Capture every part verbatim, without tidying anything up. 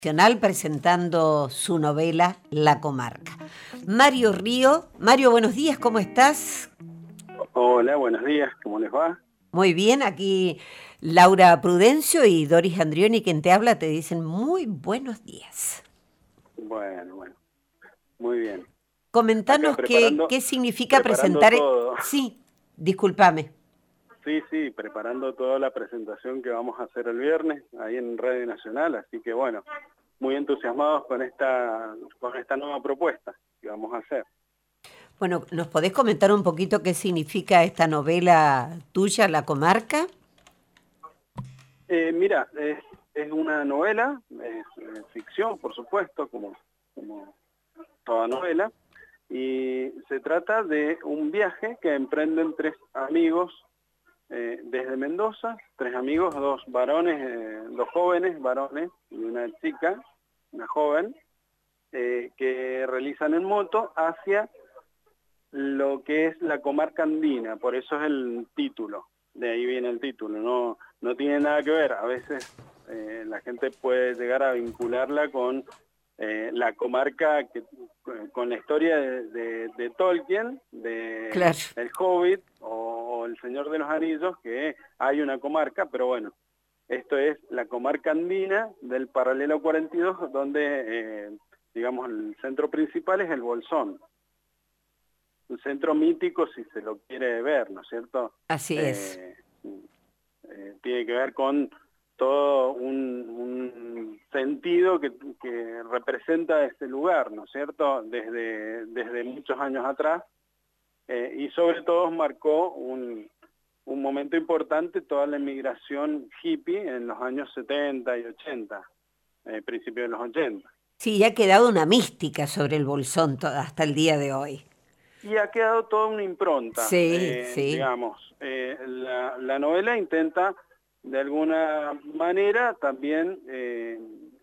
Nacional presentando su novela La Comarca. Mario Río. Mario, buenos días, ¿cómo estás? Hola, buenos días, ¿cómo les va? Muy bien, aquí Laura Prudencio y Doris Andrioni, quien te habla, te dicen muy buenos días. Bueno, bueno, muy bien. Acá Comentanos qué, preparando, qué significa preparando presentar... todo. Sí, discúlpame. Sí, sí, preparando toda la presentación que vamos a hacer el viernes ahí en Radio Nacional, así que bueno, muy entusiasmados con esta, con esta nueva propuesta que vamos a hacer. Bueno, ¿nos podés comentar un poquito qué significa esta novela tuya, La Comarca? Eh, mira, es, es una novela, es, eh, ficción, por supuesto, como, como toda novela, y se trata de un viaje que emprenden tres amigos eh, desde Mendoza, tres amigos, dos varones, eh, dos jóvenes varones y una chica, una joven, eh, que realizan en moto hacia lo que es la comarca andina, por eso es el título, de ahí viene el título, no, no tiene nada que ver, a veces eh, la gente puede llegar a vincularla con eh, la comarca, que, con la historia de, de, de Tolkien, de Claro. El Hobbit o, o El Señor de los Anillos, que hay una comarca, pero bueno, esto es la comarca andina del paralelo cuarenta y dos, donde, eh, digamos, el centro principal es el Bolsón. Un centro mítico si se lo quiere ver, ¿no es cierto? Así es. Eh, eh, tiene que ver con todo un, un sentido que, que representa este lugar, ¿no es cierto? Desde, desde muchos años atrás, eh, y sobre todo marcó un, un momento importante toda la inmigración hippie en los años setenta y ochenta, eh, principios de los ochenta. Sí, ha quedado una mística sobre el Bolsón to- hasta el día de hoy. Y ha quedado toda una impronta, Sí, eh, sí. digamos. Eh, la, la novela intenta, de alguna manera, también eh,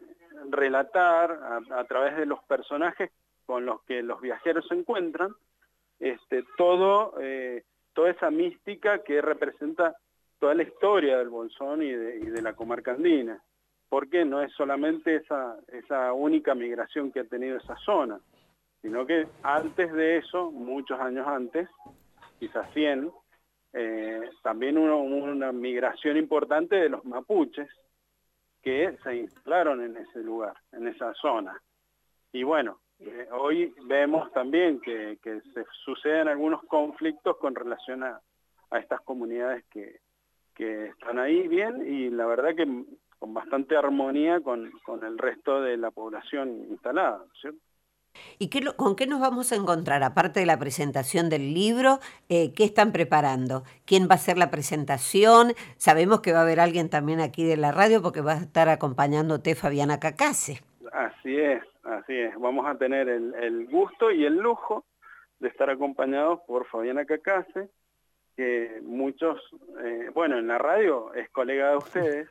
relatar a, a través de los personajes con los que los viajeros se encuentran, este, todo, eh, toda esa mística que representa toda la historia del Bolsón y de, y de la comarca andina. Porque no es solamente esa, esa única migración que ha tenido esa zona, sino que antes de eso, muchos años antes, quizás cien, eh, también hubo una migración importante de los mapuches que se instalaron en ese lugar, en esa zona. Y bueno, eh, hoy vemos también que, que se suceden algunos conflictos con relación a, a estas comunidades que, que están ahí bien y la verdad que con bastante armonía con, con el resto de la población instalada, ¿cierto? ¿Y qué, lo- con qué nos vamos a encontrar? Aparte de la presentación del libro, eh, ¿qué están preparando? ¿Quién va a hacer la presentación? Sabemos que va a haber alguien también aquí de la radio porque va a estar acompañándote Fabiana Cacase. Así es, así es. Vamos a tener el, el gusto y el lujo de estar acompañados por Fabiana Cacase, que muchos, eh, bueno, en la radio es colega de ustedes,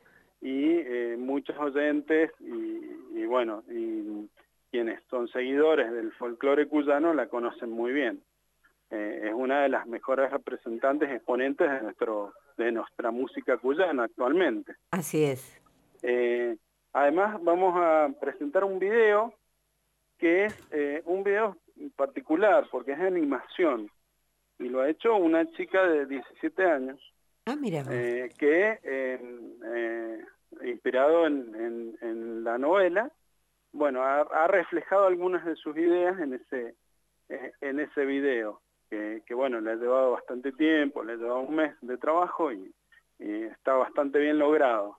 y eh, muchos oyentes y, y bueno, y quienes son seguidores del folclore cuyano la conocen muy bien. Eh, es una de las mejores representantes, exponentes de, nuestro, de nuestra música cuyana actualmente. Así es. Eh, además vamos a presentar un video que es eh, un video particular porque es de animación y lo ha hecho una chica de diecisiete años Ah, mira vos. eh, que eh, eh, inspirado en, en, en la novela, bueno, ha, ha reflejado algunas de sus ideas en ese, eh, en ese video, que, que bueno, le ha llevado bastante tiempo, le ha llevado un mes de trabajo y, y está bastante bien logrado.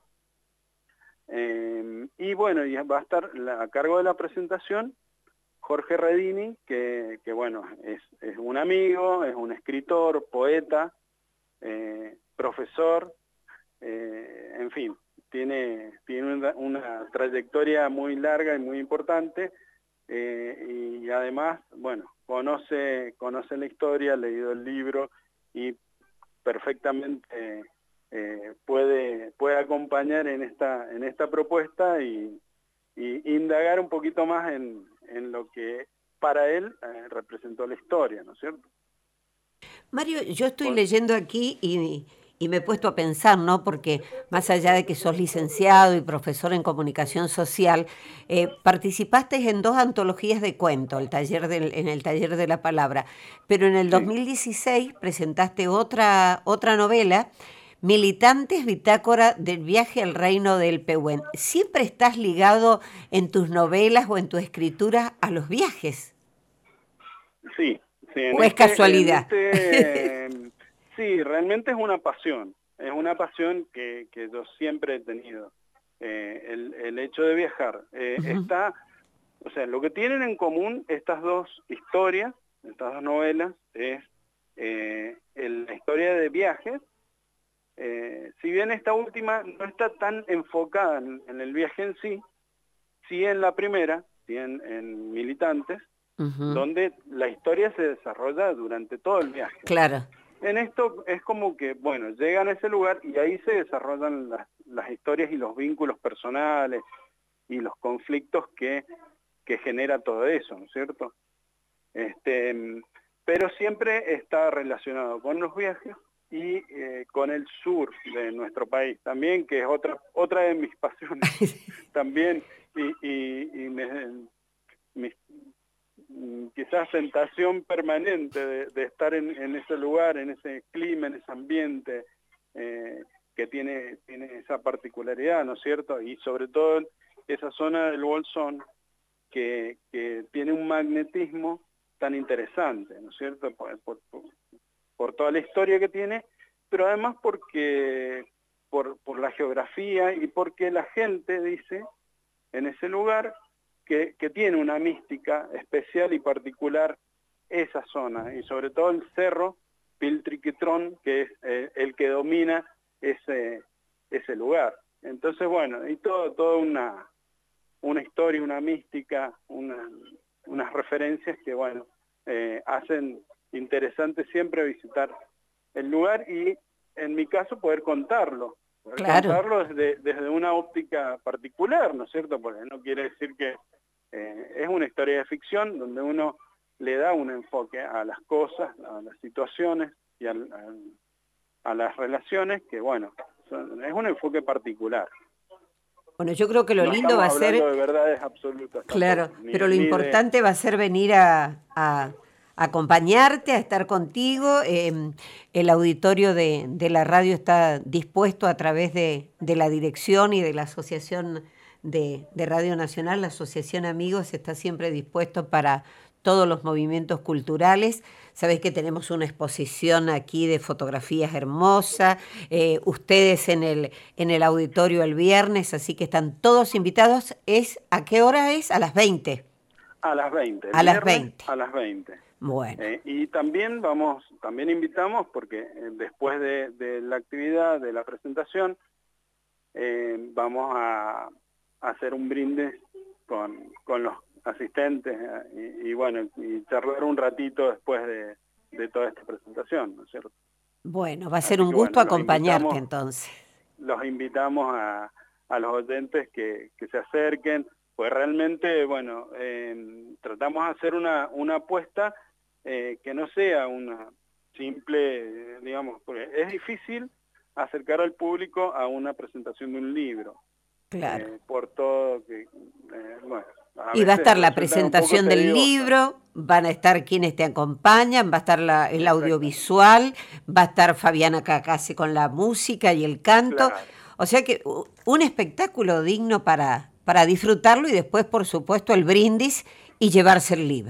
Eh, y bueno, y va a estar la, a cargo de la presentación Jorge Redini, que, que bueno, es, es un amigo, es un escritor, poeta, eh, profesor, eh, en fin, tiene, tiene una, una trayectoria muy larga y muy importante, eh, y además, bueno, conoce, conoce la historia, ha leído el libro y perfectamente eh, puede, puede acompañar en esta, en esta propuesta y, y indagar un poquito más en, en lo que para él eh, representó la historia, ¿no es cierto? Mario, yo estoy Con, leyendo aquí y, y me he puesto a pensar, ¿no? Porque más allá de que sos licenciado y profesor en comunicación social, eh, participaste en dos antologías de cuento, el taller del, en el taller de la palabra, pero en el dos Sí, mil dieciséis presentaste otra, otra novela, Militantes, bitácora del viaje al reino del Pehuen. ¿Siempre estás ligado en tus novelas o en tu escritura a los viajes? sí, sí, en ¿O es este, en casualidad? este, sí, realmente es una pasión, es una pasión que, que yo siempre he tenido, eh, el, el hecho de viajar. Eh, Ujú. está, o sea, lo que tienen en común estas dos historias, estas dos novelas, es eh, el- la historia de viajes. Eh, si bien esta última no está tan enfocada en, en el viaje en sí, sí en la primera, sí en, en Militantes, Ujú. donde la historia se desarrolla durante todo el viaje. Claro. En esto es como que, bueno, llegan a ese lugar y ahí se desarrollan las, las historias y los vínculos personales y los conflictos que, que genera todo eso, ¿no es cierto? Este, pero siempre está relacionado con los viajes y eh, con el sur de nuestro país también, que es otra, otra de mis pasiones también, y, y, y me, mis, quizás tentación permanente de, de estar en, en ese lugar, en ese clima, en ese ambiente eh, que tiene, tiene esa particularidad, ¿no es cierto? Y sobre todo esa zona del Bolsón que, que tiene un magnetismo tan interesante, ¿no es cierto? Por, por, por, por toda la historia que tiene, pero además porque por, por la geografía y porque la gente dice en ese lugar que, que tiene una mística especial y particular esa zona, y sobre todo el cerro Piltriquitrón, que es eh, el que domina ese, ese lugar. Entonces, bueno, y todo, todo una, una historia, una mística, una, unas referencias que, bueno, eh, hacen interesante siempre visitar el lugar y, en mi caso, poder contarlo, poder Claro. contarlo desde, desde una óptica particular, ¿no es cierto? Porque no quiere decir que eh, es una historia de ficción donde uno le da un enfoque a las cosas, a las situaciones y al, al, a las relaciones que, bueno, son, es un enfoque particular. Bueno, yo creo que lo No lindo va estamos a ser, hablando de verdades absolutas claro, tampoco, ni, pero lo ni de... importante va a ser venir a, a acompañarte, a estar contigo. Eh, el auditorio de, de la radio está dispuesto a través de, de la dirección y de la Asociación de, de Radio Nacional, la Asociación Amigos, está siempre dispuesto para todos los movimientos culturales. Sabés que tenemos una exposición aquí de fotografías hermosa, eh, ustedes en el, en el auditorio el viernes, así que están todos invitados. ¿Es, ¿A qué hora es? A las veinte. A las veinte, el A las viernes veinte. a las veinte. Bueno, Eh, y también vamos, también invitamos, porque eh, después de, de la actividad, de la presentación, eh, vamos a, a hacer un brindis con, con los asistentes eh, y, y bueno, y charlar un ratito después de, de toda esta presentación, ¿no es cierto? bueno, va a ser Así un que gusto bueno, los acompañarte invitamos, entonces. los invitamos a, a los oyentes que, que se acerquen, pues realmente, bueno, eh, tratamos de hacer una, una apuesta eh, que no sea una simple, eh, digamos, porque es difícil acercar al público a una presentación de un libro, Claro. eh, por todo que, eh, bueno, a Y va a veces estar la resultan un poco presentación del tediosos. libro, van a estar quienes te acompañan, va a estar la- el Exactamente, audiovisual, va a estar Fabiana Cacase con la música y el canto. claro. O sea que u- un espectáculo digno para, para disfrutarlo y después, por supuesto, el brindis y llevarse el libro.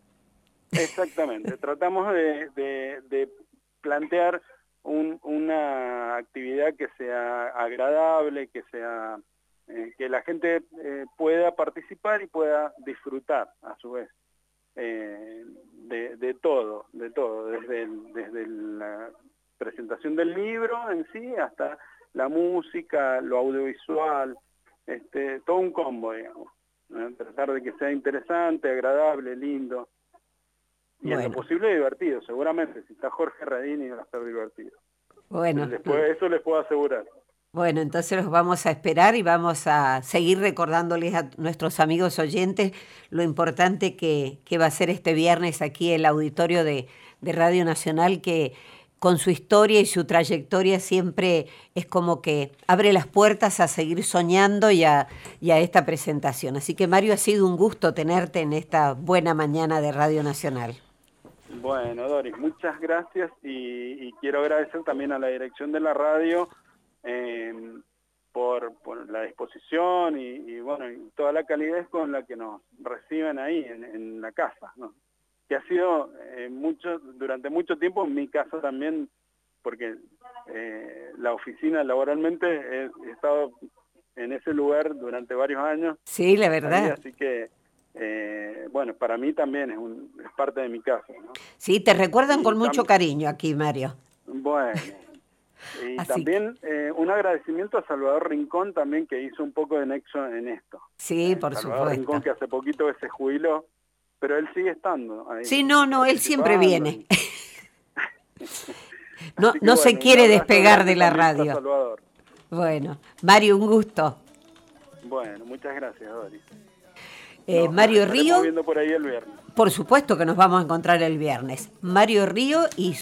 Exactamente, tratamos de, de, de plantear un, una actividad que sea agradable, que sea eh, que la gente eh, pueda participar y pueda disfrutar a su vez eh, de, de todo, de todo, desde, el, desde la presentación del libro en sí hasta la música, lo audiovisual, este, todo un combo, digamos, ¿no? Tratar de que sea interesante, agradable, lindo. Y en lo Bueno, posible divertido, seguramente. Si está Jorge Radini va a estar divertido. bueno, Les puedo, eso les puedo asegurar. bueno, entonces los vamos a esperar y vamos a seguir recordándoles a nuestros amigos oyentes lo importante que, que va a ser este viernes aquí el auditorio de, de Radio Nacional, que con su historia y su trayectoria siempre es como que abre las puertas a seguir soñando y a, y a esta presentación. Así que Mario, ha sido un gusto tenerte en esta buena mañana de Radio Nacional. Bueno, Doris, muchas gracias y, y quiero agradecer también a la dirección de la radio eh, por, por la disposición y, y bueno, y toda la calidez con la que nos reciben ahí en, en la casa, ¿no? Que ha sido eh, mucho durante mucho tiempo mi casa también, porque eh, la oficina laboralmente he, he estado en ese lugar durante varios años. Sí, la verdad. Ahí, así que, eh, bueno, para mí también es, un, es parte de mi casa, ¿no? Sí, te recuerdan Y con mucho tam- cariño aquí, Mario. Bueno, y Así también eh, un agradecimiento a Salvador Rincón también, que hizo un poco de nexo en esto. Sí, Eh, por Salvador supuesto. Rincón, que hace poquito se jubiló, pero él sigue estando ahí. Sí, no, no, él siempre participando viene. y- No, Así que, no se bueno, un quiere abrazo despegar grande de la también para radio. Salvador. Bueno, Mario, un gusto. Bueno, muchas gracias, Doris. Eh, Nos Mario estaremos Río, viendo por ahí el viernes. por supuesto que nos vamos a encontrar el viernes. Mario Río y